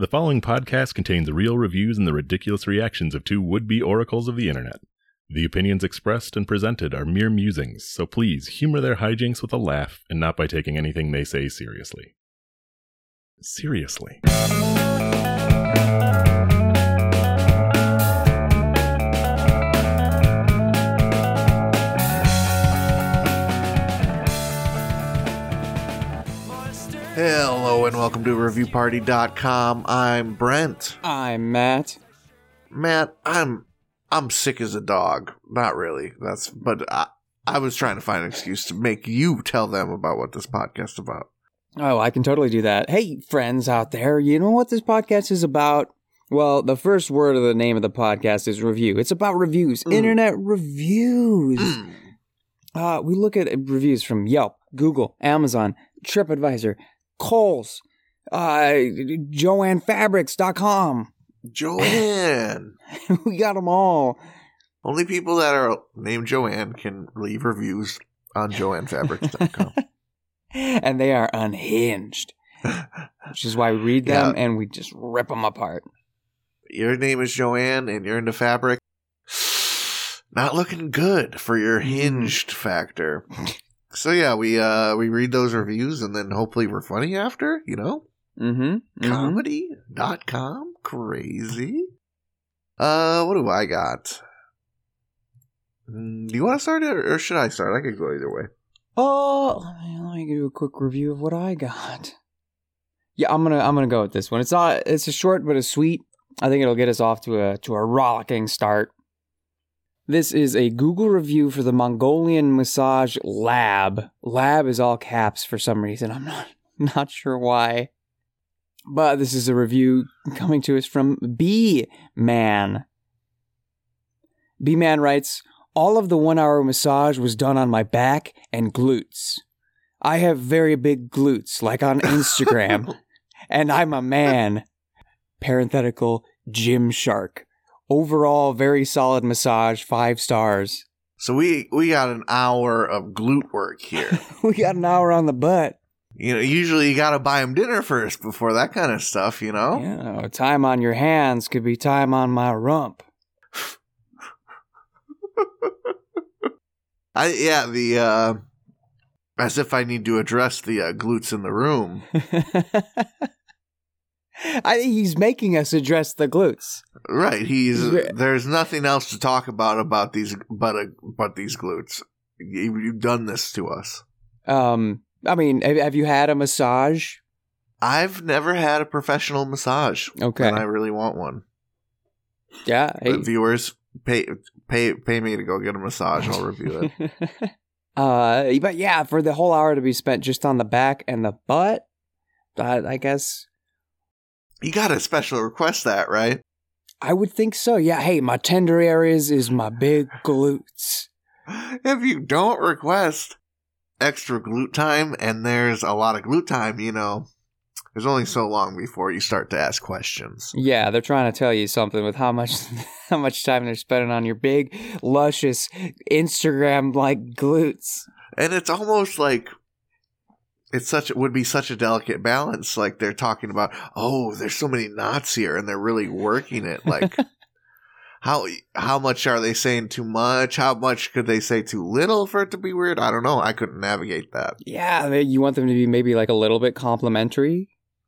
The following podcast contains real reviews and the ridiculous reactions of two would-be oracles of the internet. The opinions expressed and presented are mere musings, so please humor their hijinks with a laugh and not by taking anything they say seriously. Seriously. Hello and welcome to ReviewParty.com. I'm Brent. I'm Matt. Matt, I'm sick as a dog. Not really. But I was trying to find an excuse to make you tell them about what this podcast is about. Oh, I can totally do that. Hey, friends out there, you know what this podcast is about? Well, the first word of the name of the podcast is review. It's about reviews, internet reviews. We look at reviews from Yelp, Google, Amazon, TripAdvisor, Kohl's, JoannFabrics.com. Joanne. We got them all. Only people that are named Joanne can leave reviews on JoannFabrics.com. And they are unhinged, which is why we read them and we just rip them apart. Your name is Joanne and you're into fabric. Not looking good for your hinged factor. So yeah, we read those reviews and then hopefully we're funny after, you know? Comedy.com? Crazy. What do I got? Do you want to start it or should I start? I could go either way. Let me do a quick review of what I got. Yeah, I'm gonna go with this one. It's a short but a sweet. I think it'll get us off to a rollicking start. This is a Google review for the Mongolian Massage Lab. Lab is all caps for some reason. I'm not sure why. But this is a review coming to us from B-Man. B-Man writes, all of the 1 hour massage was done on my back and glutes. I have very big glutes, like on Instagram. And I'm a man. Parenthetical, Gymshark. Overall, very solid massage, 5 stars. So we got an hour of glute work here. We got an hour on the butt. You know, usually you gotta buy them dinner first before that kind of stuff, you know? Yeah, time on your hands could be time on my rump. As if I need to address the glutes in the room. He's making us address the glutes. Right, there's nothing else to talk about these but these glutes. You've done this to us. I mean, have you had a massage? I've never had a professional massage. Okay. And I really want one. Yeah. Hey. Viewers, pay me to go get a massage. I'll review it. But yeah, for the whole hour to be spent just on the back and the butt, I guess. You gotta special request that, right? I would think so. Yeah. Hey, my tender areas is my big glutes. If you don't request extra glute time, and there's a lot of glute time, you know, there's only so long before you start to ask questions. Yeah, they're trying to tell you something with how much time they're spending on your big, luscious, Instagram-like glutes. And it's almost like it would be such a delicate balance. Like they're talking about, oh, there's so many knots here, and they're really working it. Like, how much are they saying too much? How much could they say too little for it to be weird? I don't know. I couldn't navigate that. Yeah, you want them to be maybe like a little bit complimentary?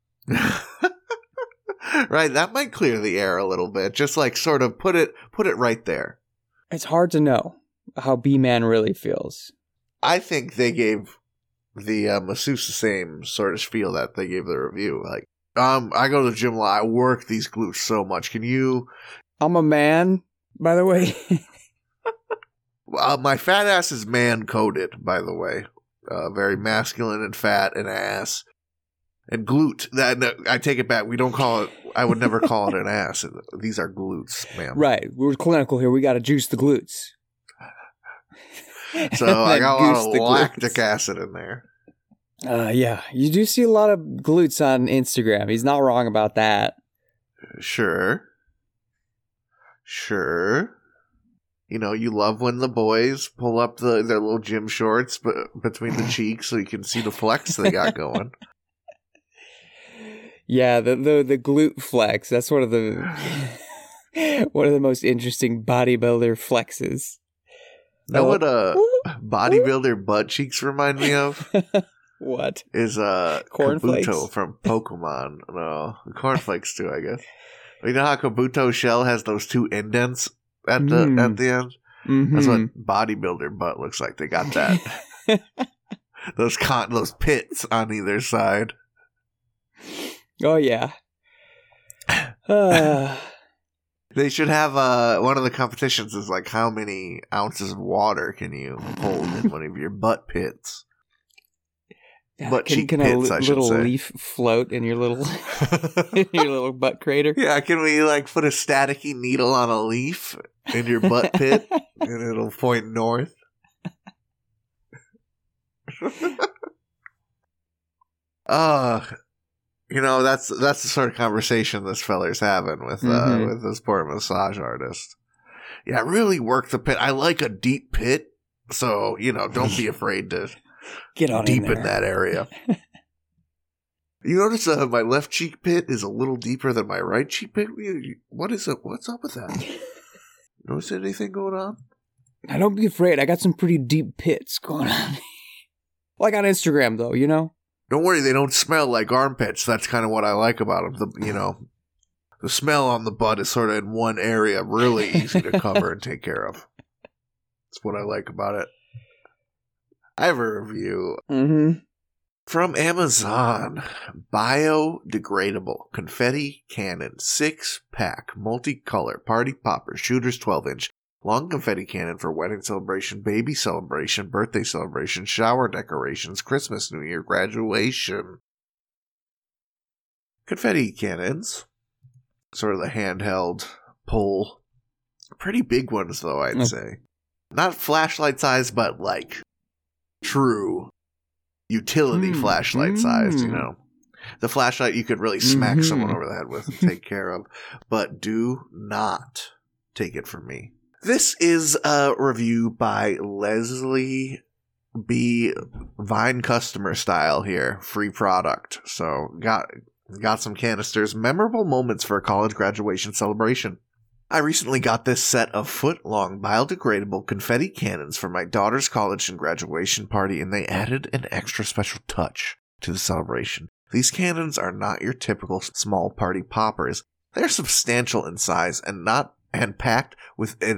Right, that might clear the air a little bit. Just like sort of put it right there. It's hard to know how B-Man really feels. I think they gave the masseuse the same sort of spiel that they gave the review. Like, I go to the gym a lot. I work these glutes so much. Can you... I'm a man, by the way. My fat ass is man-coded, by the way. Very masculine and fat and ass. And glute. I take it back. We don't call it... I would never call it an ass. These are glutes, ma'am. Right. We're clinical here. We got to juice the glutes. So I got a lot of lactic acid in there. Yeah. You do see a lot of glutes on Instagram. He's not wrong about that. Sure. You know, you love when the boys pull up their little gym shorts between the cheeks so you can see the flex they got going. Yeah, the glute flex. That's one of the most interesting bodybuilder flexes. Know what bodybuilder butt cheeks remind me of? What? Is Cornflakes? Kabuto from Pokemon. No, cornflakes too, I guess. You know how Kabuto shell has those 2 indents at the end? Mm-hmm. That's what bodybuilder butt looks like. They got that. those pits on either side. Oh yeah. They should have one of the competitions is like how many ounces of water can you hold in one of your butt pits? Butt cheek can pits, a I should little say. leaf float in your little in your little butt crater? Yeah, can we like put a staticky needle on a leaf in your butt pit and it'll point north? You know, that's the sort of conversation this feller's having with this poor massage artist. Yeah, really work the pit. I like a deep pit, so you know, don't be afraid to get on deepen that area. You notice my left cheek pit is a little deeper than my right cheek pit? What is it? What's up with that? Notice anything going on? Now, don't be afraid. I got some pretty deep pits going on. Like on Instagram, though, you know? Don't worry, they don't smell like armpits. That's kind of what I like about them. The smell on the butt is sort of in one area, really easy to cover and take care of. That's what I like about it. I have a review from Amazon. Biodegradable confetti cannon 6-pack multicolor party popper shooters 12-inch long confetti cannon for wedding celebration, baby celebration, birthday celebration, shower decorations, Christmas, New Year, graduation. Confetti cannons, sort of the handheld pull. Pretty big ones, though, I'd say. Not flashlight size, but like true utility flashlight size, you know. The flashlight you could really smack someone over the head with and take care of. But do not take it from me. This is a review by Leslie B. Vine customer style here. Free product. So got some canisters. Memorable moments for a college graduation celebration. I recently got this set of foot-long biodegradable confetti cannons for my daughter's college and graduation party, and they added an extra special touch to the celebration. These cannons are not your typical small party poppers. They're substantial in size and packed with an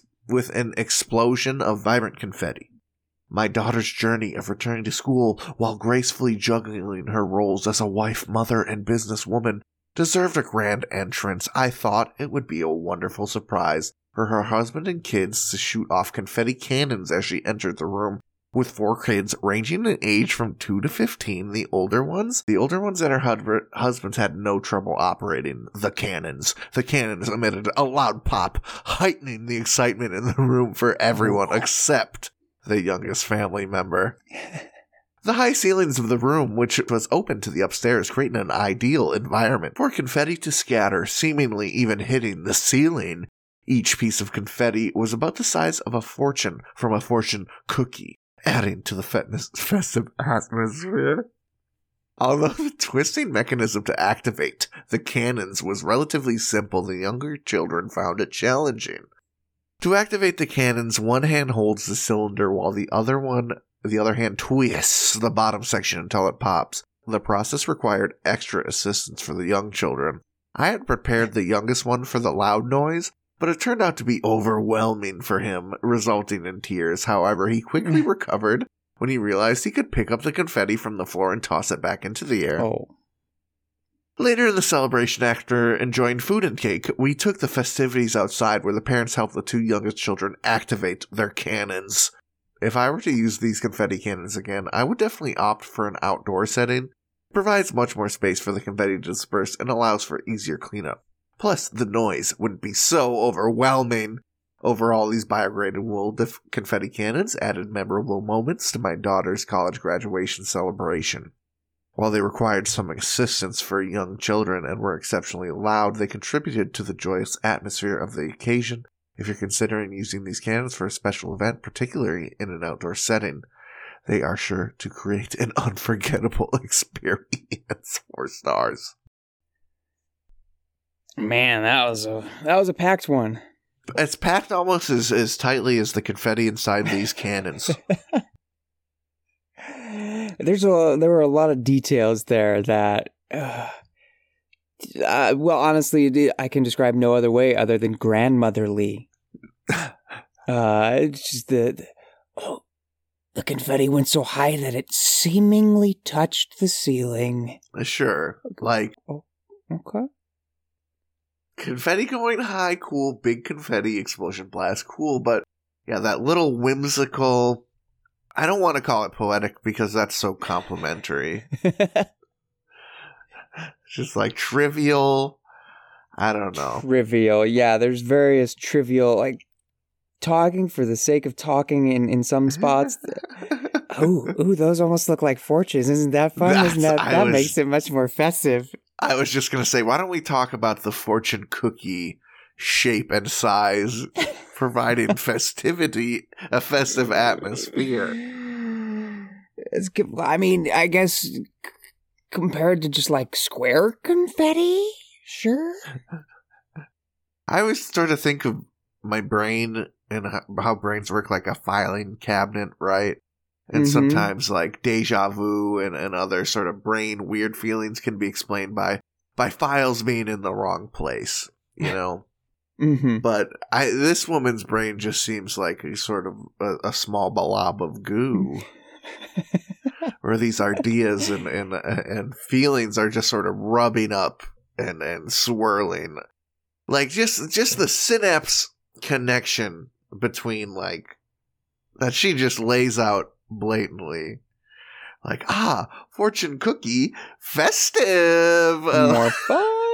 explosion of vibrant confetti. My daughter's journey of returning to school while gracefully juggling her roles as a wife, mother, and businesswoman deserved a grand entrance. I thought it would be a wonderful surprise for her husband and kids to shoot off confetti cannons as she entered the room. With 4 kids ranging in age from 2 to 15, the older ones and her husbands had no trouble operating the cannons. The cannons emitted a loud pop, heightening the excitement in the room for everyone except the youngest family member. The high ceilings of the room, which was open to the upstairs, created an ideal environment for confetti to scatter, seemingly even hitting the ceiling. Each piece of confetti was about the size of a fortune from a fortune cookie, adding to the festive atmosphere. Although the twisting mechanism to activate the cannons was relatively simple, the younger children found it challenging. To activate the cannons, one hand holds the cylinder while the other hand twists the bottom section until it pops. The process required extra assistance for the young children. I had prepared the youngest one for the loud noise, but it turned out to be overwhelming for him, resulting in tears. However, he quickly recovered when he realized he could pick up the confetti from the floor and toss it back into the air. Oh. Later in the celebration, after enjoying food and cake, we took the festivities outside where the parents helped the 2 youngest children activate their cannons. If I were to use these confetti cannons again, I would definitely opt for an outdoor setting. It provides much more space for the confetti to disperse and allows for easier cleanup. Plus, the noise wouldn't be so overwhelming. Overall, these biodegradable confetti cannons added memorable moments to my daughter's college graduation celebration. While they required some assistance for young children and were exceptionally loud, they contributed to the joyous atmosphere of the occasion. If you're considering using these cannons for a special event, particularly in an outdoor setting, they are sure to create an unforgettable experience. 4 stars. Man, that was a packed one. It's packed almost as tightly as the confetti inside these cannons. There were a lot of details there that, well, honestly, I can describe no other way other than grandmotherly. It's just the confetti went so high that it seemingly touched the ceiling. Sure, like Okay. Confetti going high, cool. Big confetti explosion blast, cool. But yeah, that little whimsical. I don't want to call it poetic because that's so complimentary. Just like trivial. I don't know. Trivial, yeah. There's various trivial, like talking for the sake of talking in some spots. Ooh, those almost look like fortunes. Isn't that fun? That makes it much more festive. I was just going to say, why don't we talk about the fortune cookie shape and size, providing a festive atmosphere? I mean, I guess compared to just like square confetti, sure. I always sort of think of my brain and how brains work like a filing cabinet, right? And sometimes like deja vu and other sort of brain weird feelings can be explained by files being in the wrong place, you know? But this woman's brain just seems like a sort of a small blob of goo. Where these ideas and feelings are just sort of rubbing up and swirling. Like just the synapse connection between like that she just lays out blatantly, like fortune cookie festive, more fun.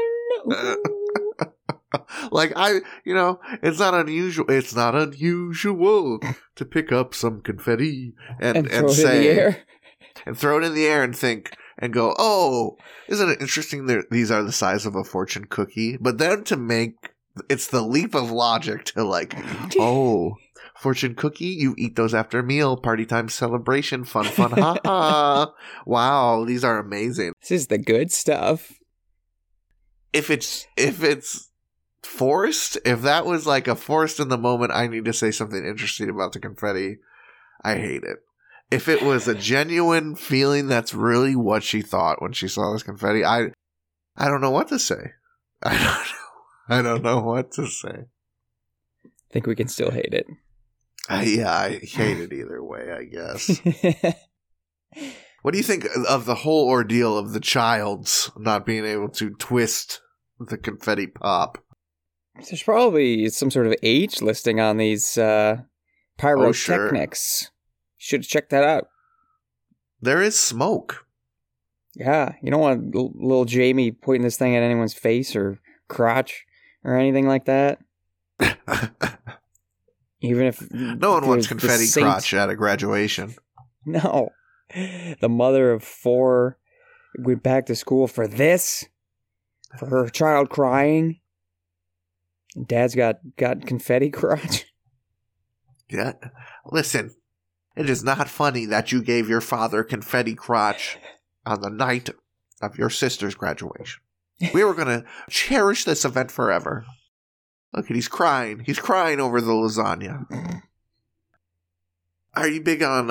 Like it's not unusual to pick up some confetti and throw say it in the air. and throw it in the air and think and go, oh, isn't it interesting that these are the size of a fortune cookie? But then it's the leap of logic to like, oh, fortune cookie, you eat those after a meal, party time celebration, fun, ha ha. Wow, these are amazing. This is the good stuff. If it's forced, if that was like a forced in the moment, I need to say something interesting about the confetti, I hate it. If it was a genuine feeling, that's really what she thought when she saw this confetti, I don't know what to say. I don't know what to say. I think we can still hate it. I hate it either way, I guess. What do you think of the whole ordeal of the child's not being able to twist the confetti pop? There's probably some sort of age listing on these pyrotechnics. Sure. Should have checked that out. There is smoke. Yeah, you don't want little Jamie pointing this thing at anyone's face or crotch or anything like that. Even if no one wants confetti crotch at a graduation. No. The mother of 4 went back to school for this? For her child crying? Dad's got confetti crotch? Yeah. Listen, it is not funny that you gave your father confetti crotch on the night of your sister's graduation. We were going to cherish this event forever. Look, he's crying. He's crying over the lasagna. Are you big on,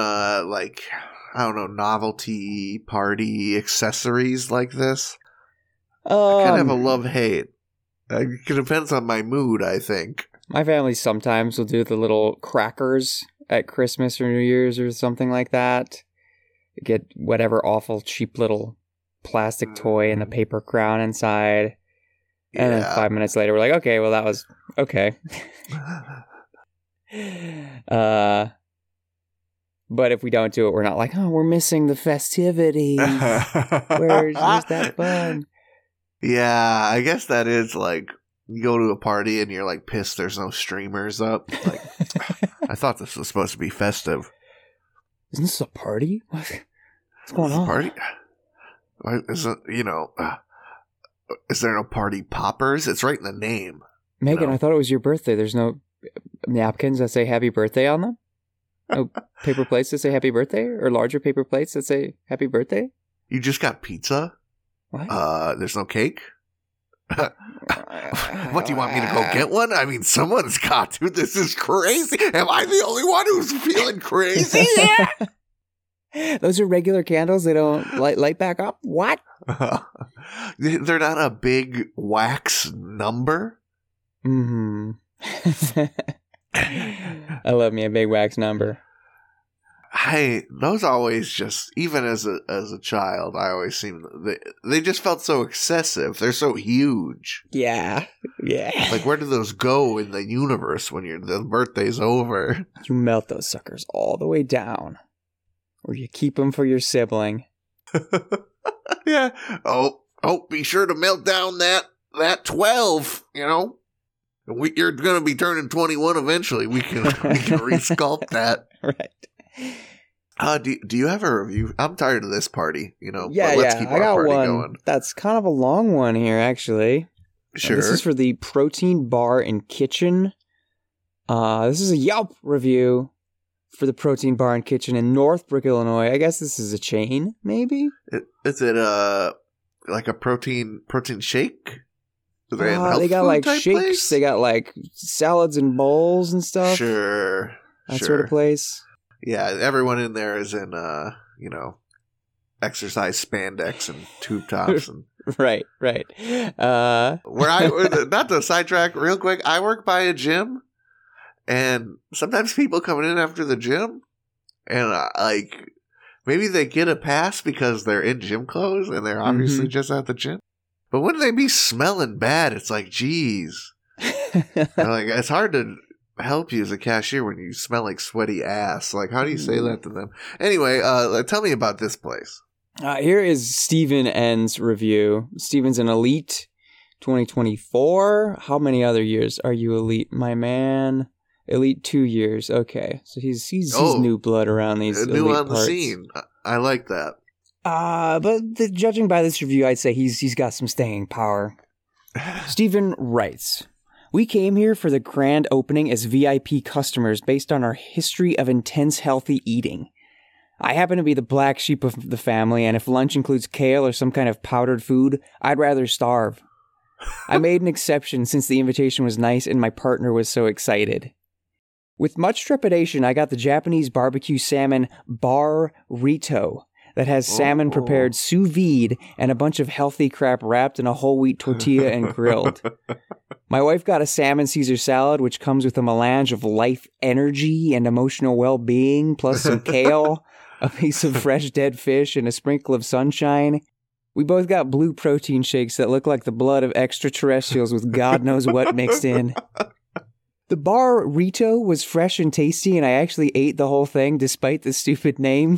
novelty party accessories like this? I kind of have a love-hate. It depends on my mood, I think. My family sometimes will do the little crackers at Christmas or New Year's or something like that. Get whatever awful cheap little plastic toy and the paper crown inside. And then 5 minutes later, we're like, okay, well, that was okay. But if we don't do it, we're not like, oh, we're missing the festivities. Where's that fun? Yeah, I guess that is like, you go to a party and you're like pissed there's no streamers up. Like, I thought this was supposed to be festive. Isn't this a party? What's going on? Party? Isn't, is there no party poppers? It's right in the name. Megan, I thought it was your birthday. There's no napkins that say happy birthday on them? No paper plates that say happy birthday? Or larger paper plates that say happy birthday? You just got pizza? What? There's no cake? What, do you want me to go get one? I mean, someone's got to. This is crazy. Am I the only one who's feeling crazy? Those are regular candles. They don't light back up. What? They're not a big wax number? Mm-hmm. I love me a big wax number. Those always just, even as a child, I always they just felt so excessive. They're so huge. Yeah. Like, where do those go in the universe when the birthday's over? You melt those suckers all the way down, or you keep them for your sibling. Yeah. Oh, be sure to melt down that 12, you know? You're going to be turning 21 eventually. We can resculpt that. Right. Do you have a review? I'm tired of this party, Yeah, but let's keep our party going. That's kind of a long one here, actually. Sure. This is for the Protein Bar and Kitchen. This is a Yelp review for the Protein Bar and Kitchen in Northbrook, Illinois. I guess this is a chain, maybe? Is it like a protein shake? They got like shakes. Place? They got like salads and bowls and stuff. Sure. That sort of place. Yeah, everyone in there is in, exercise spandex and tube tops. And Right. Not to sidetrack real quick, I work by a gym, and sometimes people coming in after the gym, and maybe they get a pass because they're in gym clothes and they're obviously just at the gym. But wouldn't they be smelling bad? It's like, geez. It's hard to help you as a cashier when you smell like sweaty ass. Like, how do you say that to them? Anyway, tell me about this place. Here is Steven N's review. Steven's an Elite 2024. How many other years are you Elite, my man? Elite 2 years. Okay, so he's new blood around these new Elite on parts. the scene. I like that. But judging by this review, I'd say he's got some staying power. Steven writes, "We came here for the grand opening as VIP customers based on our history of intense healthy eating. I happen to be the black sheep of the family, and if lunch includes kale or some kind of powdered food, I'd rather starve. I made an exception since the invitation was nice and my partner was so excited. With much trepidation, I got the Japanese barbecue salmon Bar Rito that has salmon prepared sous vide and a bunch of healthy crap wrapped in a whole wheat tortilla and grilled. My wife got a salmon Caesar salad, which comes with a melange of life energy and emotional well-being, plus some kale, a piece of fresh dead fish, and a sprinkle of sunshine. We both got blue protein shakes that look like the blood of extraterrestrials with God knows what mixed in. The Bar Rito was fresh and tasty, and I actually ate the whole thing despite the stupid name.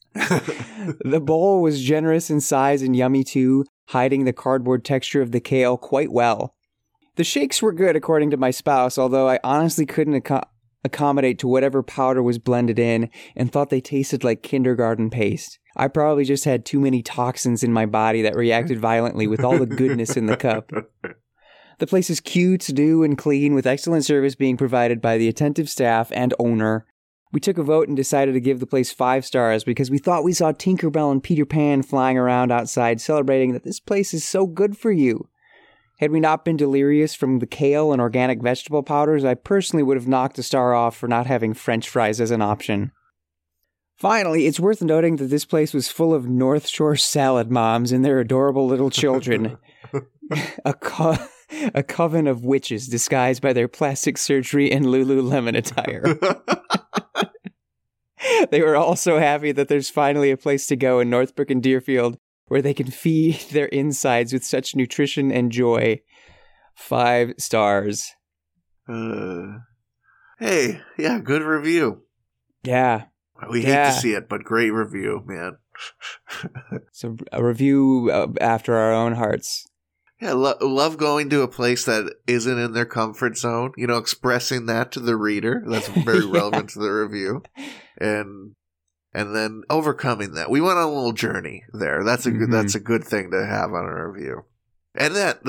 The bowl was generous in size and yummy too, hiding the cardboard texture of the kale quite well. The shakes were good according to my spouse, although I honestly couldn't accommodate to whatever powder was blended in and thought they tasted like kindergarten paste. I probably just had too many toxins in my body that reacted violently with all the goodness in the cup. The place is cute, new, and clean, with excellent service being provided by the attentive staff and owner. We took a vote and decided to give the place 5 stars because we thought we saw Tinkerbell and Peter Pan flying around outside celebrating that this place is so good for you. Had we not been delirious from the kale and organic vegetable powders, I personally would have knocked a star off for not having French fries as an option. Finally, it's worth noting that this place was full of North Shore salad moms and their adorable little children. A coven of witches disguised by their plastic surgery and Lululemon attire. They were all so happy that there's finally a place to go in Northbrook and Deerfield where they can feed their insides with such nutrition and joy. 5 stars. Hey, yeah, good review. Yeah. We hate to see it, but great review, man. It's a review after our own hearts. Yeah, love going to a place that isn't in their comfort zone. Expressing that to the reader. That's very relevant to the review, and then overcoming that. We went on a little journey there. That's a good thing to have on a review. And that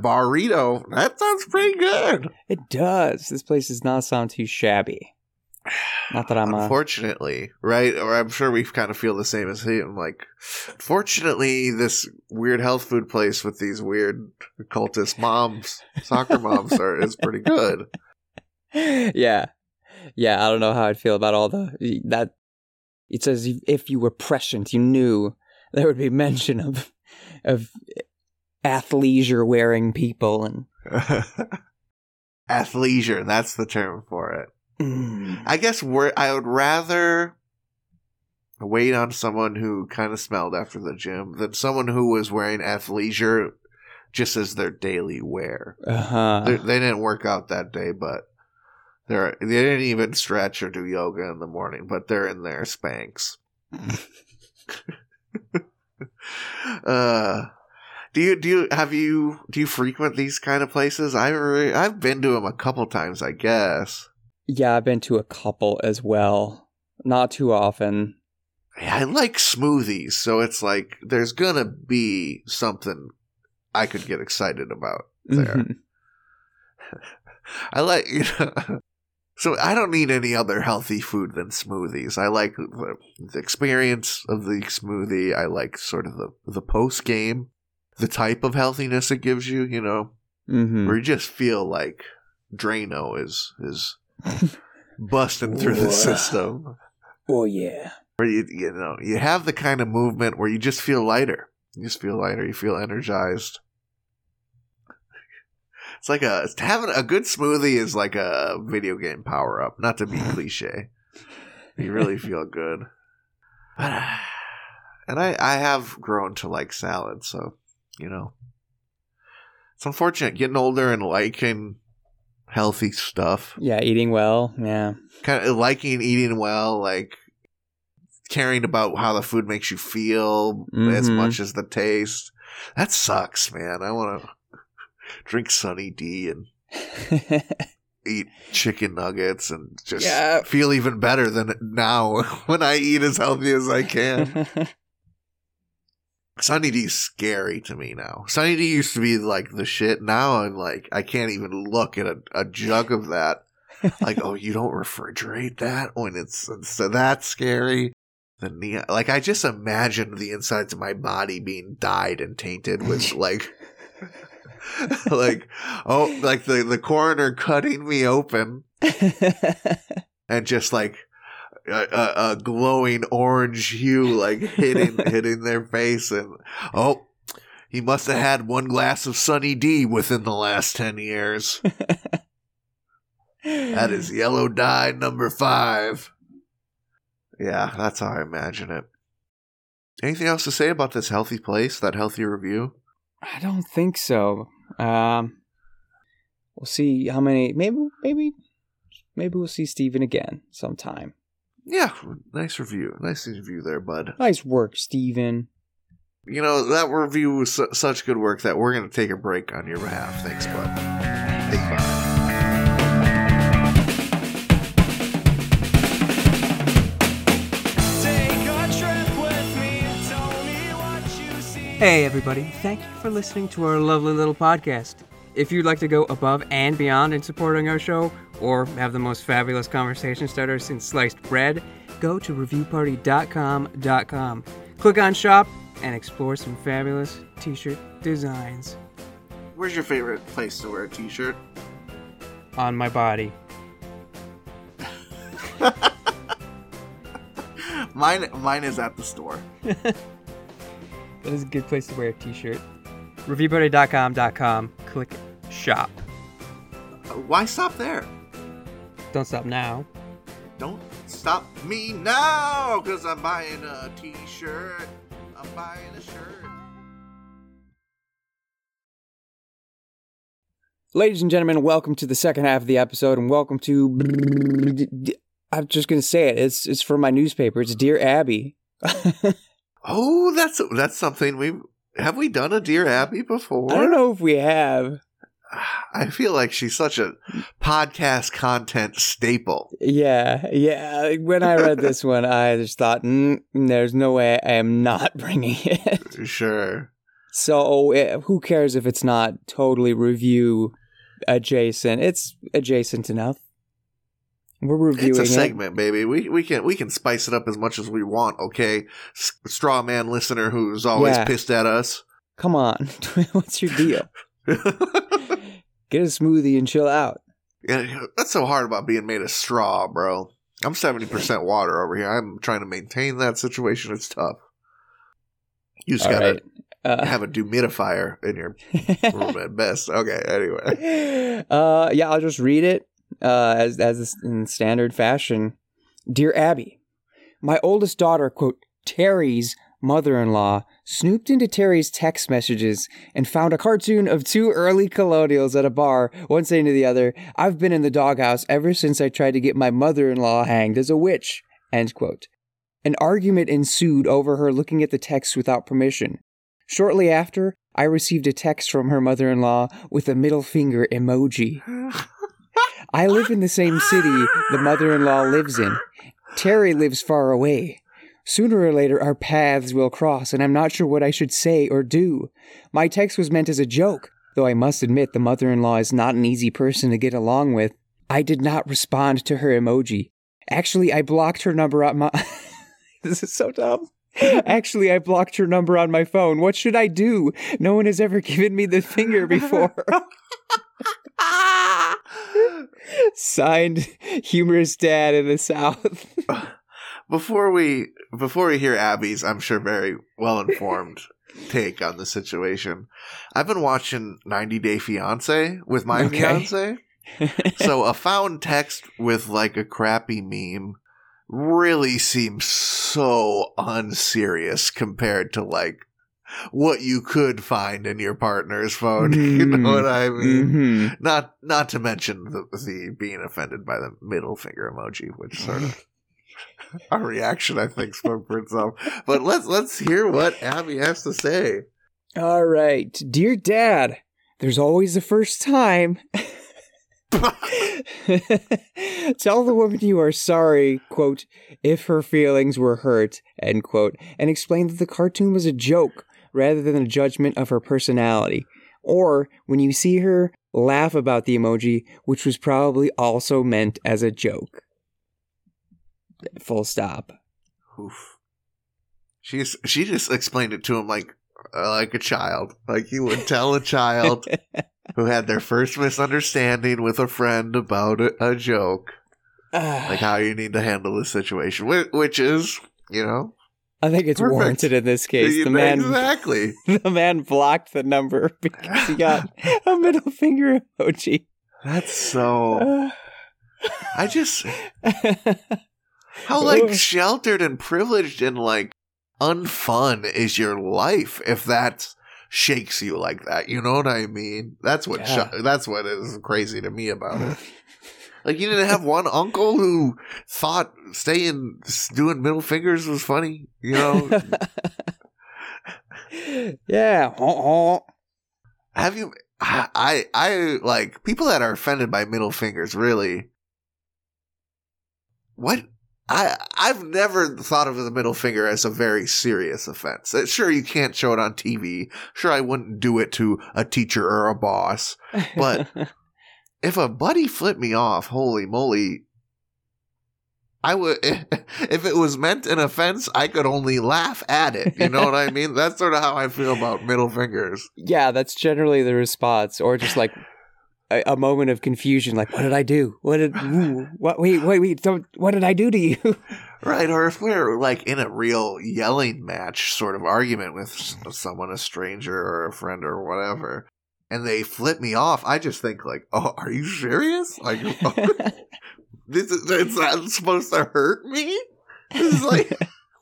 burrito, that sounds pretty good. It does. This place does not sound too shabby. Not that I'm unfortunately, right? Or I'm sure we kind of feel the same as him. Like, fortunately, this weird health food place with these weird cultist moms, soccer moms, is pretty good. Yeah. I don't know how I'd feel about all that. It says if you were prescient, you knew there would be mention of athleisure wearing people and athleisure. That's the term for it. I guess I would rather wait on someone who kind of smelled after the gym than someone who was wearing athleisure just as their daily wear. They didn't work out that day, but they didn't even stretch or do yoga in the morning, but they're in their Spanx. Do you frequent these kind of places? I've been to them a couple times, I guess. Yeah, I've been to a couple as well. Not too often. Yeah, I like smoothies, so it's like there's gonna be something I could get excited about there. Mm-hmm. I like, so I don't need any other healthy food than smoothies. I like the experience of the smoothie. I like sort of the post game, the type of healthiness it gives you, where you just feel like Drano is busting through the system. Oh yeah. Where you have the kind of movement where you just feel lighter. You feel energized. It's like having a good smoothie is like a video game power up. Not to be cliche, you really feel good. And I have grown to like salad, so it's unfortunate getting older and liking healthy stuff. Yeah, eating well. Yeah, kind of liking eating well, like caring about how the food makes you feel as much as the taste. That sucks, man. I want to drink Sunny D and eat chicken nuggets and just feel even better than now when I eat as healthy as I can. Sunny D's scary to me now. Sunny D used to be like the shit. Now I'm like, I can't even look at a jug of that. Like, oh, you don't refrigerate that when it's so that's scary. Like, I just imagine the insides of my body being dyed and tainted with like like the coroner cutting me open and just like a glowing orange hue like hitting their face, and he must have had one glass of Sunny D within the last 10 years. That is yellow dye number 5. Yeah, that's how I imagine it. Anything else to say about this healthy place, that healthy review? I don't think so. We'll see how many. Maybe we'll see Steven again sometime. Yeah, nice review. Nice review there, bud. Nice work, Steven. That review was such good work that we're going to take a break on your behalf. Thanks, bud. Hey, bye. Hey everybody, thank you for listening to our lovely little podcast. If you'd like to go above and beyond in supporting our show, or have the most fabulous conversation starter since sliced bread, go to reviewparty.com. Click on shop and explore some fabulous t-shirt designs. Where's your favorite place to wear a t-shirt? On my body. Mine is at the store. That is a good place to wear a t-shirt. Reviewparty.com. Click shop. Why stop there? Don't stop now. Don't stop me now, because I'm buying a t-shirt. I'm buying a shirt. Ladies and gentlemen, welcome to the second half of the episode, and welcome to... I'm just going to say it. It's from my newspaper. It's Dear Abby. Oh, that's something have we done a Dear Abby before? I don't know if we have. I feel like she's such a podcast content staple. Yeah. When I read this one, I just thought, there's no way I am not bringing it. Sure. So who cares if it's not totally review adjacent? It's adjacent enough. We're reviewing It's a it. segment, baby. We can spice it up as much as we want. Okay, straw man listener who's always pissed at us. Come on, what's your deal? Get a smoothie and chill out. Yeah, that's so hard about being made of straw, bro. I'm 70% water over here. I'm trying to maintain that situation. It's tough. You just gotta have a dehumidifier in your room at best. Okay, anyway. I'll just read it as in standard fashion. Dear Abby, my oldest daughter, quote, Terry's mother-in-law, snooped into Terry's text messages and found a cartoon of two early colonials at a bar, one saying to the other, I've been in the doghouse ever since I tried to get my mother-in-law hanged as a witch, end quote. An argument ensued over her looking at the text without permission. Shortly after, I received a text from her mother-in-law with a middle finger emoji. I live in the same city the mother-in-law lives in. Terry lives far away. Sooner or later, our paths will cross, and I'm not sure what I should say or do. My text was meant as a joke, though I must admit the mother-in-law is not an easy person to get along with. I did not respond to her emoji. Actually, I blocked her number on my... This is so dumb. Actually, I blocked her number on my phone. What should I do? No one has ever given me the finger before. Signed, humorous dad in the South. Before we hear Abby's, I'm sure very well-informed take on the situation, I've been watching 90 Day Fiancé with my fiancé. So a found text with like a crappy meme really seems so unserious compared to like what you could find in your partner's phone. You know what I mean? Not to mention the being offended by the middle finger emoji, which sort of our reaction, I think, spoke for itself. But let's hear what Abby has to say. All right. Dear Dad, there's always the first time. Tell the woman you are sorry, quote, if her feelings were hurt, end quote, and explain that the cartoon was a joke rather than a judgment of her personality. Or, when you see her, laugh about the emoji, which was probably also meant as a joke. Full stop. Oof. She just explained it to him like a child. Like you would tell a child who had their first misunderstanding with a friend about a joke. Like how you need to handle the situation. Which is, you know, I think it's perfect. Warranted in this case. Exactly. The man blocked the number because he got a middle finger emoji. That's so... I just... How, like, sheltered and privileged and, like, unfun is your life if that shakes you like that? You know what I mean? That's what that's what is crazy to me about it. Like, you didn't have one uncle who thought doing middle fingers was funny, you know? Yeah. Have you... I like, people that are offended by middle fingers, really... What... I've never thought of the middle finger as a very serious offense. Sure, you can't show it on TV. Sure, I wouldn't do it to a teacher or a boss. But if a buddy flipped me off, holy moly, I would. If it was meant an offense, I could only laugh at it. You know what I mean? That's sort of how I feel about middle fingers. Yeah, that's generally the response, or just like a moment of confusion, like, what did I do? What did I do to you? Right, or if we're like in a real yelling match sort of argument with someone, a stranger or a friend or whatever, and they flip me off, I just think like, oh, are you serious? Like, it's not supposed to hurt me? This is like,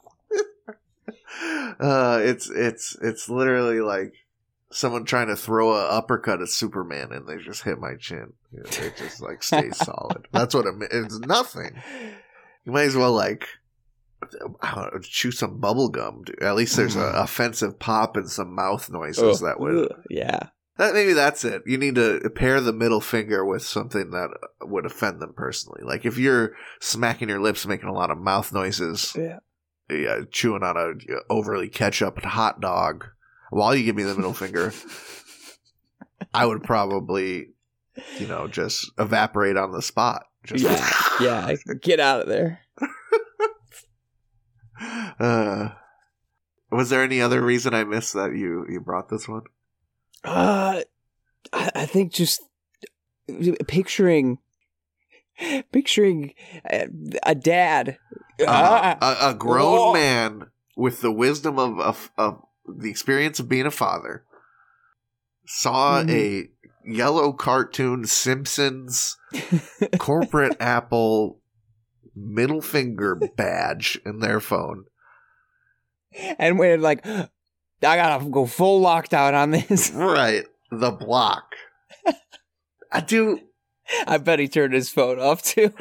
it's literally like someone trying to throw an uppercut at Superman and they just hit my chin. You know, it just like stays solid. That's what it's nothing. You might as well like chew some bubble gum. At least there's an offensive pop and some mouth noises that would. Yeah. Maybe that's it. You need to pair the middle finger with something that would offend them personally. Like if you're smacking your lips, making a lot of mouth noises, chewing on a overly ketchup hot dog. While you give me the middle finger, I would probably, just evaporate on the spot. Just yeah. Get out of there. Was there any other reason I missed that you brought this one? I think just picturing a dad, a grown man with the wisdom of the experience of being a father, saw a yellow cartoon Simpsons corporate Apple middle finger badge in their phone. And we're like, I gotta go full lockdown on this. Right. The block. I bet he turned his phone off too.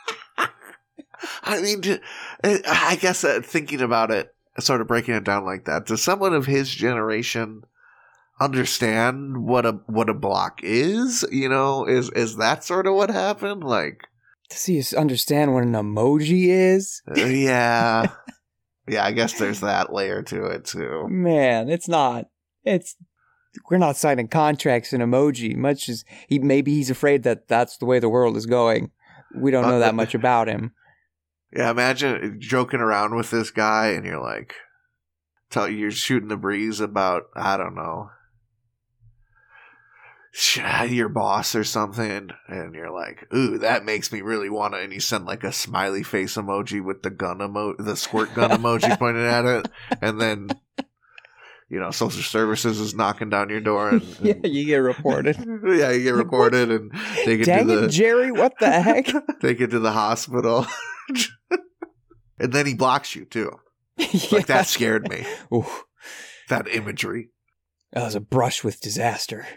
I mean, I guess thinking about it, sort of breaking it down like that, does someone of his generation understand what a block is? You know, is that sort of what happened? Like, does he understand what an emoji is? Yeah. Yeah, I guess there's that layer to it too. Man, we're not signing contracts in emoji, much as he's afraid that that's the way the world is going. We don't know that much about him. Yeah, imagine joking around with this guy and you're like, you're shooting the breeze about, I don't know, your boss or something, and you're like, ooh, that makes me really want to, and you send like a smiley face emoji with the squirt gun emoji pointed at it, and then, you know, social services is knocking down your door, and yeah, you get reported. Yeah, you get reported, and take it Dang it, Jerry, what the heck? Take it to the hospital. And then he blocks you too. Yeah. Like, that scared me. Ooh. That imagery. That was a brush with disaster.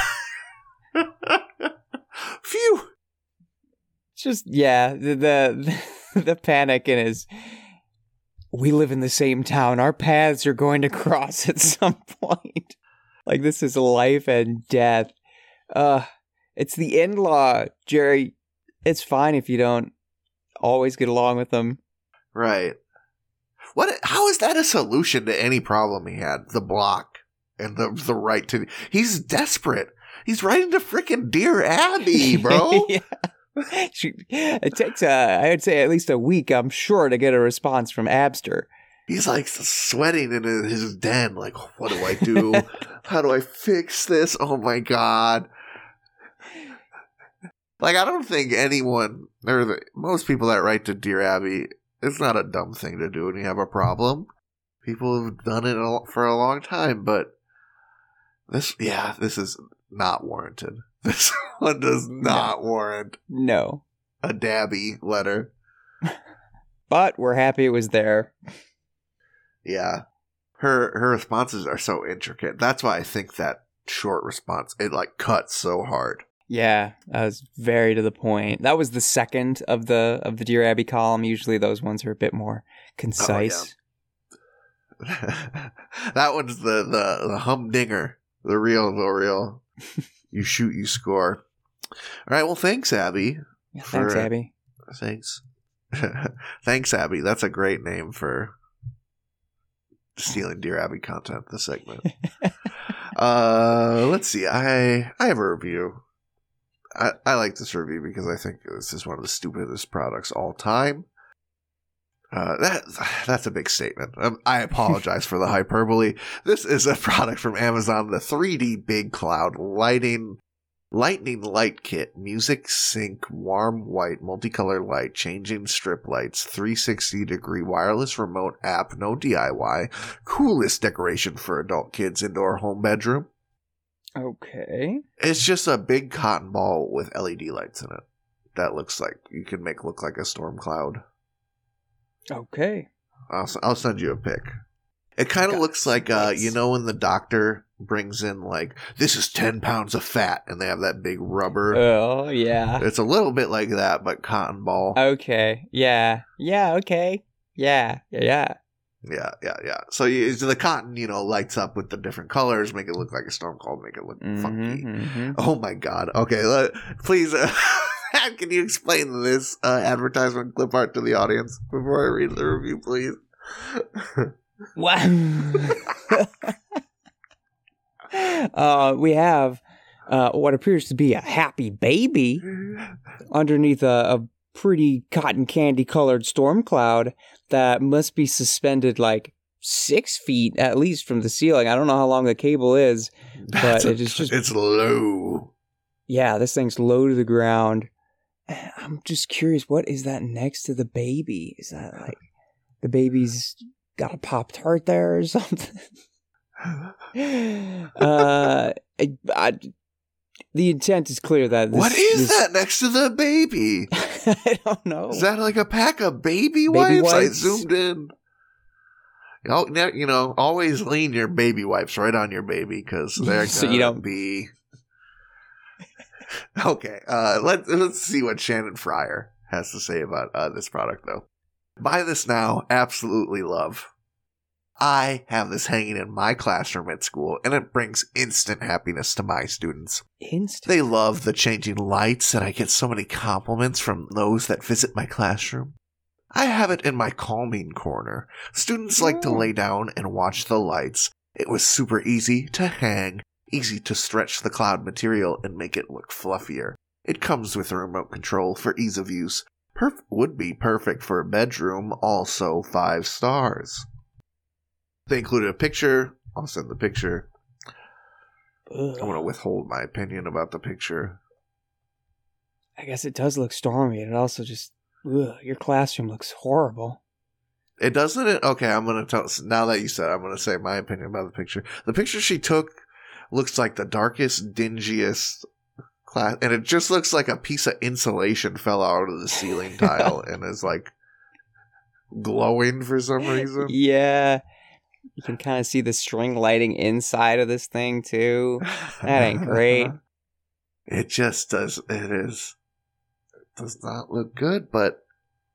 Phew. Just, yeah, the panic in his, we live in the same town. Our paths are going to cross at some point. Like, this is life and death. It's the in-law, Jerry. It's fine if you don't always get along with them. Right. How is that a solution to any problem he had? The block and the right to... He's desperate. He's writing to frickin' Dear Abby, bro. Yeah. It takes, I would say, at least a week, I'm sure, to get a response from Abster. He's like sweating in his den, like, what do I do? How do I fix this? Oh my God. Like, I don't think anyone, or most people that write to Dear Abby, it's not a dumb thing to do when you have a problem. People have done it for a long time, but this is not warranted. This one does not warrant a Dabby letter. But we're happy it was there. Yeah. Her responses are so intricate. That's why I think that short response, it like cuts so hard. Yeah, that was very to the point. That was the second of the Dear Abby column. Usually those ones are a bit more concise. Oh, yeah. That one's the humdinger. The real. You shoot, you score. All right, well, thanks, Abby. Yeah, thanks, Abby. Thanks. Thanks, Abby. That's a great name for stealing Dear Abby content, this segment. Let's see. I have a review. I like this review because I think this is one of the stupidest products all time. That's a big statement. I apologize for the hyperbole. This is a product from Amazon, the 3D Big Cloud Lightning Light Kit. Music Sync Warm White Multicolor Light Changing Strip Lights 360-degree wireless remote app. No DIY. Coolest decoration for adult kids indoor home bedroom. Okay. It's just a big cotton ball with LED lights in it. That looks like you can make look like a storm cloud. Okay. I'll send you a pic. It kind of looks like, you know, when the doctor brings in, like, this is 10 pounds of fat, and they have that big rubber. Oh, yeah. It's a little bit like that, but cotton ball. Okay. Yeah. Yeah, okay. Yeah. Yeah. So the cotton, you know, lights up with the different colors, make it look like a storm cloud, make it look funky. Mm-hmm. Oh, my God. Okay, please... can you explain this advertisement clip art to the audience before I read the review, please? What? We have what appears to be a happy baby underneath a pretty cotton candy colored storm cloud that must be suspended like 6 feet at least from the ceiling. I don't know how long the cable is, but it's low. Yeah, this thing's low to the ground. I'm just curious, what is that next to the baby? Is that like the baby's got a Pop-Tart there or something? The intent is clear that what is that next to the baby? I don't know. Is that like a pack of baby wipes? I zoomed in. Oh, always lean your baby wipes right on your baby because they're So gonna you don't be. Okay, let's see what Shannon Fryer has to say about this product, though. Buy this now, absolutely love. I have this hanging in my classroom at school, and it brings instant happiness to my students. Instant. They love the changing lights, and I get so many compliments from those that visit my classroom. I have it in my calming corner. Students like to lay down and watch the lights. It was super easy to hang, easy to stretch the cloud material and make it look fluffier. It comes with a remote control for ease of use. Would be perfect for a bedroom, also 5 stars. They included a picture. I'll send the picture. Ugh. I want to withhold my opinion about the picture. I guess it does look stormy. It also just, your classroom looks horrible. It doesn't it? Okay, I'm going to tell. Now that you said it, I'm going to say my opinion about the picture. The picture she took looks like the darkest, dingiest class. And it just looks like a piece of insulation fell out of the ceiling tile and is like glowing for some reason. Yeah. You can kind of see the string lighting inside of this thing, too. That ain't great. It just does. It does not look good, but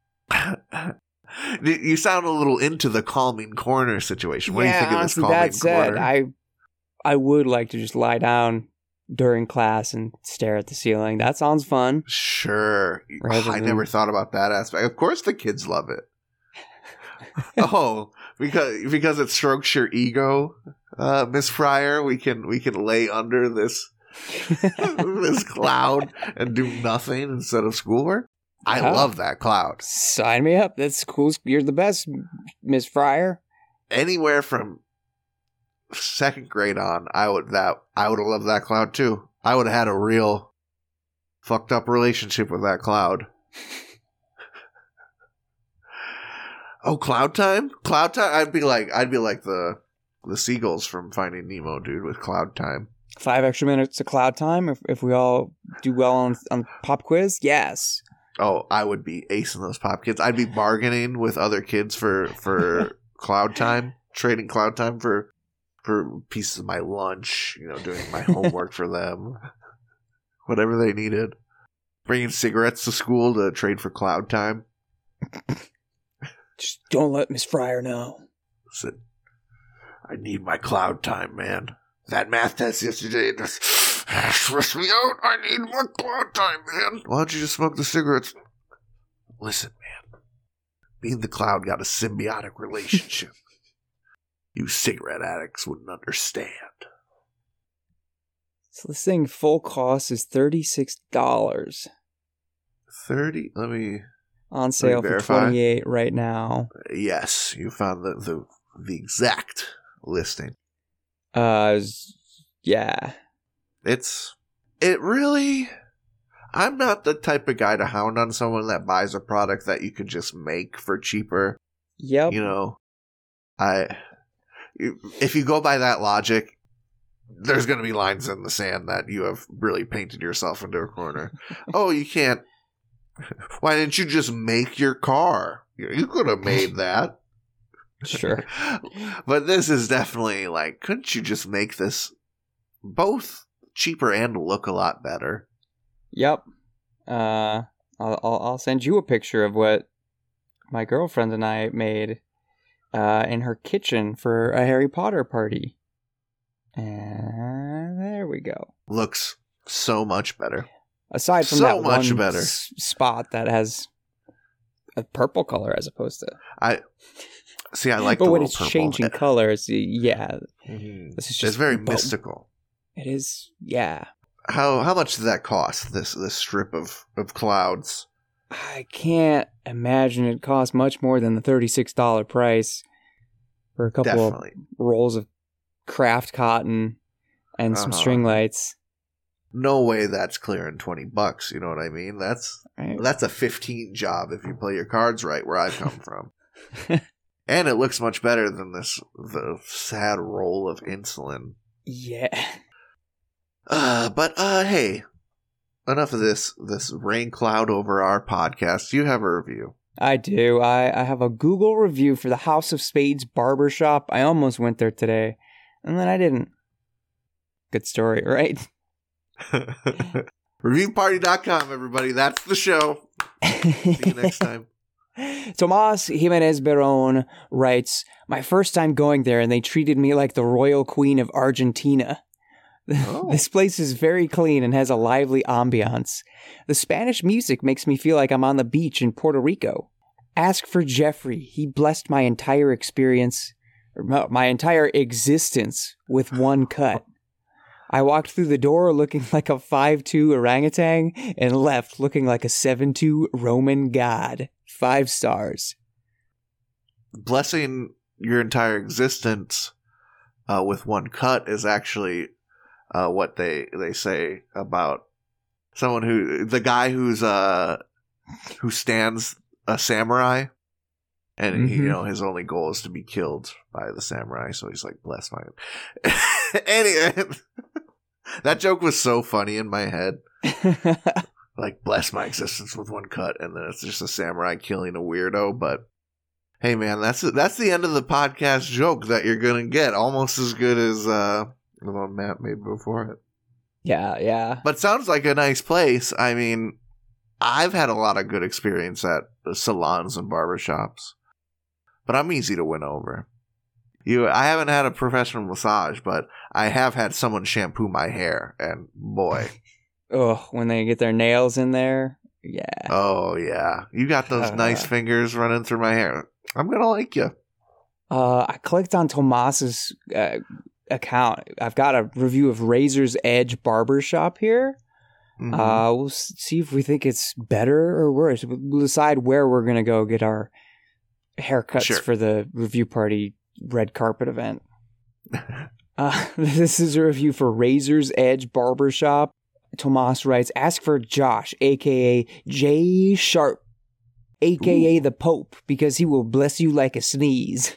you sound a little into the calming corner situation. What do you think of this calming that said, corner? I would like to just lie down during class and stare at the ceiling. That sounds fun. Sure. I never thought about that aspect. Of course the kids love it. Oh, because it strokes your ego, Miss Fryer, we can lay under this this cloud and do nothing instead of schoolwork. I love that cloud. Sign me up. That's cool. You're the best, Miss Fryer. Anywhere from 2nd grade on, I would have loved that cloud too. I would have had a real fucked up relationship with that cloud. Oh, Cloud Time? Cloud Time? I'd be like the seagulls from Finding Nemo, dude, with Cloud Time. 5 extra minutes of Cloud Time if we all do well on pop quiz? Yes. Oh, I would be acing those pop kids. I'd be bargaining with other kids for Cloud Time, trading Cloud Time for pieces of my lunch, doing my homework for them. Whatever they needed. Bringing cigarettes to school to trade for Cloud Time. Just don't let Miss Fryer know. Listen, I need my Cloud Time, man. That math test yesterday just stressed me out. I need my Cloud Time, man. Why don't you just smoke the cigarettes? Listen, man. Me and the cloud got a symbiotic relationship. You cigarette addicts wouldn't understand. So this thing full cost is $36. 30? Let me... On sale for $28 right now. Yes, you found the exact listing. Yeah. It really... I'm not the type of guy to hound on someone that buys a product that you could just make for cheaper. Yep. If you go by that logic, there's going to be lines in the sand that you have really painted yourself into a corner. Oh, you can't. Why didn't you just make your car? You could have made that. Sure. But this is definitely like, couldn't you just make this both cheaper and look a lot better? Yep. I'll send you a picture of what my girlfriend and I made in her kitchen for a Harry Potter party. And there we go. Looks so much better. Aside from so that much one better. Spot that has a purple color as opposed to... I like but the when little it's purple. changing colors, yeah. Mm-hmm. This is just, it's very mystical. It is, yeah. How much does that cost? This strip of clouds. I can't imagine it costs much more than the $36 price for a couple Definitely. of rolls of craft cotton and some string lights. No way that's clearing $20. You know what I mean? That's Right. a 15 job if you play your cards right. Where I come from, and it looks much better than the sad roll of insulin. Yeah. But hey, enough of this rain cloud over our podcast. You have a review. I do. I have a Google review for the House of Spades barbershop. I almost went there today, and then I didn't. Good story, right? Reviewparty.com, everybody. That's the show. See you next time. Tomas Jimenez Beron writes, "My first time going there, and they treated me like the royal queen of Argentina. Oh. This place is very clean and has a lively ambiance. The Spanish music makes me feel like I'm on the beach in Puerto Rico. Ask for Jeffrey. He blessed my entire experience, my entire existence with one cut. I walked through the door looking like a 5'2" orangutan and left looking like a 7'2" Roman god. 5 stars." Blessing your entire existence with one cut is actually what they say about someone the guy who stands a samurai, and his only goal is to be killed by the samurai. So he's like, bless my. Anyway, that joke was so funny in my head. Like, bless my existence with one cut, and then it's just a samurai killing a weirdo. But hey, man, that's the end of the podcast joke that you're gonna get. Almost as good as the one Matt made before it. Yeah. But sounds like a nice place. I mean, I've had a lot of good experience at the salons and barbershops, but I'm easy to win over. I haven't had a professional massage, but I have had someone shampoo my hair, and boy. Oh, when they get their nails in there. Yeah. Oh, yeah. You got those nice fingers running through my hair. I'm going to like you. I clicked on Tomas's account. I've got a review of Razor's Edge Barbershop here. Mm-hmm. We'll see if we think it's better or worse. We'll decide where we're going to go get our haircuts for the review party red carpet event. This is a review for Razor's Edge Barbershop. Tomas writes, ask for Josh, a.k.a. J Sharp, a.k.a. the Pope, because he will bless you like a sneeze.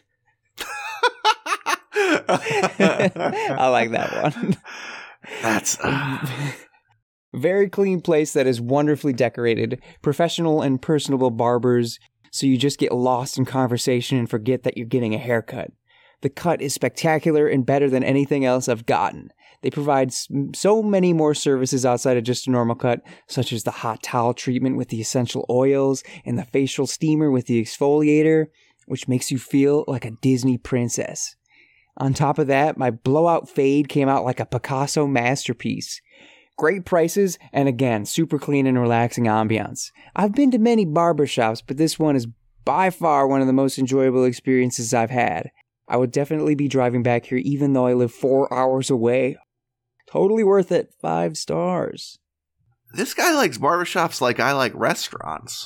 I like that one. That's... Very clean place that is wonderfully decorated. Professional and personable barbers, so you just get lost in conversation and forget that you're getting a haircut. The cut is spectacular and better than anything else I've gotten. They provide so many more services outside of just a normal cut, such as the hot towel treatment with the essential oils and the facial steamer with the exfoliator, which makes you feel like a Disney princess. On top of that, my blowout fade came out like a Picasso masterpiece. Great prices, and again, super clean and relaxing ambiance. I've been to many barbershops, but this one is by far one of the most enjoyable experiences I've had. I would definitely be driving back here even though I live 4 hours away. Totally worth it. 5 stars. This guy likes barbershops like I like restaurants.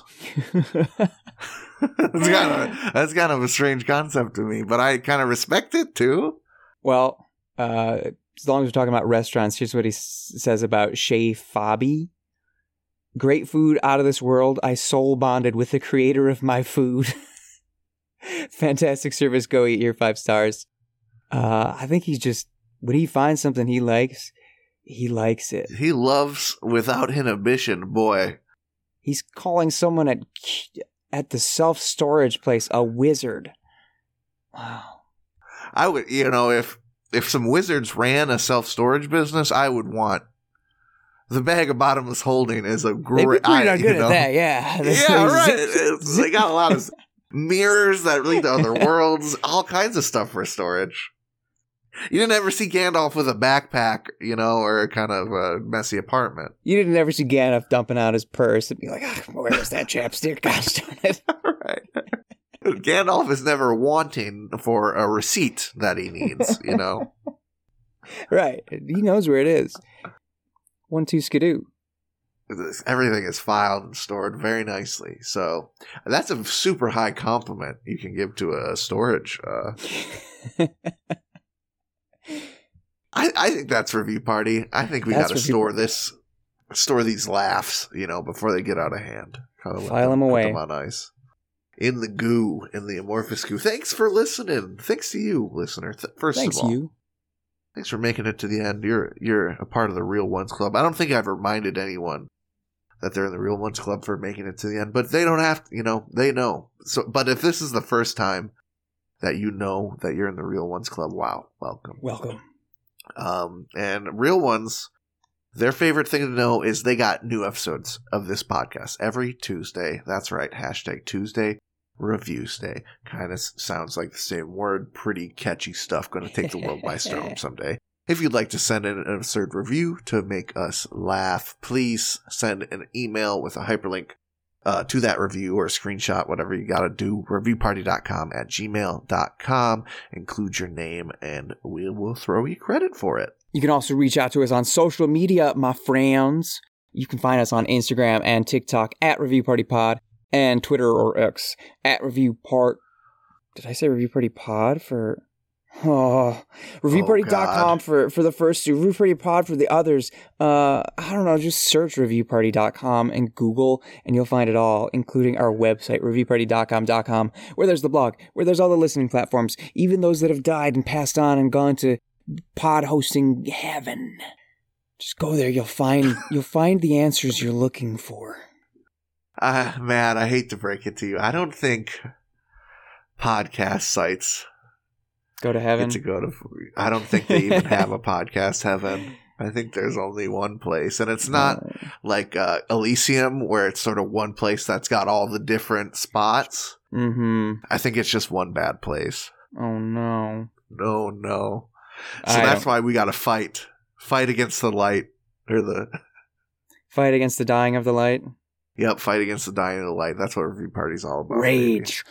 That's kind of a strange concept to me, but I kind of respect it too. Well, as long as we're talking about restaurants, here's what he says about Chez Fabi. Great food out of this world. I soul bonded with the creator of my food. Fantastic service. Go eat your 5 stars. I think he's just, when he finds something he likes, he likes it. He loves without inhibition, boy. He's calling someone at the self-storage place a wizard. Wow. I would, if some wizards ran a self-storage business, I would want the bag of bottomless holding is a great. They'd be pretty good at that, yeah. Yeah, right. They got a lot of mirrors that lead to other worlds, all kinds of stuff for storage. You didn't ever see Gandalf with a backpack, or a kind of a messy apartment. You didn't ever see Gandalf dumping out his purse and be like, where is that chapstick? Gosh darn it. Right. Gandalf is never wanting for a receipt that he needs, Right. He knows where it is. 1-2 skidoo. Everything is filed and stored very nicely. So that's a super high compliment you can give to a storage. I think that's Review Party. I think we got to store these laughs, before they get out of hand. File them away. Put them on ice. In the goo, in the amorphous goo. Thanks for listening. Thanks to you, listener. Thanks of all. You. Thanks for making it to the end. You're a part of the Real Ones Club. I don't think I've reminded anyone that they're in the Real Ones Club for making it to the end, but they don't have to, they know. So, but if this is the first time that you know that you're in the Real Ones Club, wow, welcome. Welcome. And Real Ones, their favorite thing to know is they got new episodes of this podcast every Tuesday. That's right. # Tuesday Reviews Day. Kind of sounds like the same word. Pretty catchy stuff. Going to take the world by storm someday. If you'd like to send in an absurd review to make us laugh, please send an email with a hyperlink to that review or a screenshot, whatever you got to do. reviewparty.com@gmail.com. Include your name and we will throw you credit for it. You can also reach out to us on social media, my friends. You can find us on Instagram and TikTok @ReviewPartyPod and Twitter or X @ReviewPart. Did I say ReviewPartyPod for... reviewparty.com for the first two, Review Party Pod for the others. I don't know, just search reviewparty.com and Google and you'll find it all, including our website, reviewparty.com, where there's the blog, where there's all the listening platforms, even those that have died and passed on and gone to pod hosting heaven. Just go there, you'll find the answers you're looking for. Matt, I hate to break it to you. I don't think podcast sites go to heaven. I don't think they even have a podcast heaven. I think there's only one place, and it's not like Elysium, where it's sort of one place that's got all the different spots. Mm-hmm. I think it's just one bad place. Oh no! No. So that's why we got to fight against the light, or the fight against the dying of the light. Yep, fight against the dying of the light. That's what Review Party's all about. Rage.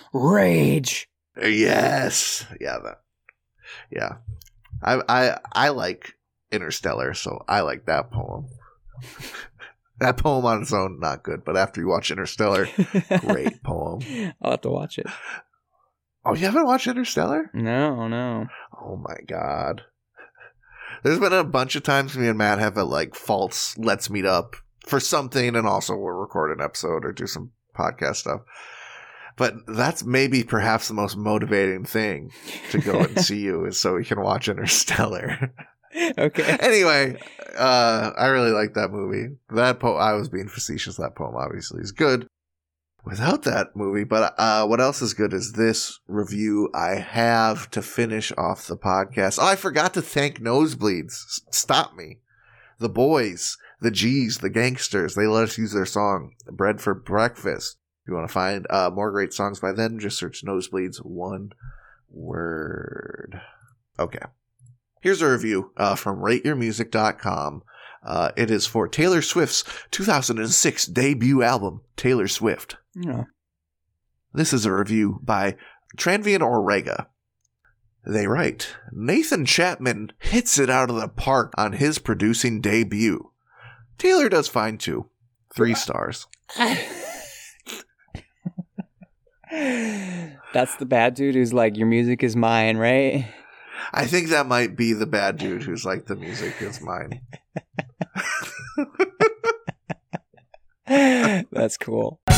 Yes, yeah, that. Yeah, I like Interstellar, so I like that poem. That poem on its own, not good, but after you watch Interstellar, great poem. I'll have to watch it. Oh, you haven't watched Interstellar? No. Oh my god. There's been a bunch of times me and Matt have faults, let's meet up for something, and also we'll record an episode or do some podcast stuff. But that's maybe perhaps the most motivating thing to go and see you is so we can watch Interstellar. Okay. Anyway, I really like that movie. I was being facetious. That poem obviously is good without that movie. But what else is good is this review I have to finish off the podcast. Oh, I forgot to thank Nosebleeds. Stop me. The boys, the G's, the gangsters, they let us use their song, Bread for Breakfast. If you want to find more great songs by them, just search Nosebleeds, one word. Okay. Here's a review from RateYourMusic.com. It is for Taylor Swift's 2006 debut album, Taylor Swift. Yeah. This is a review by Tranvian Orega. They write, Nathan Chapman hits it out of the park on his producing debut. Taylor does fine too. 3 stars. That's the bad dude who's like, your music is mine, right? I think that might be the bad dude who's like, the music is mine. That's cool.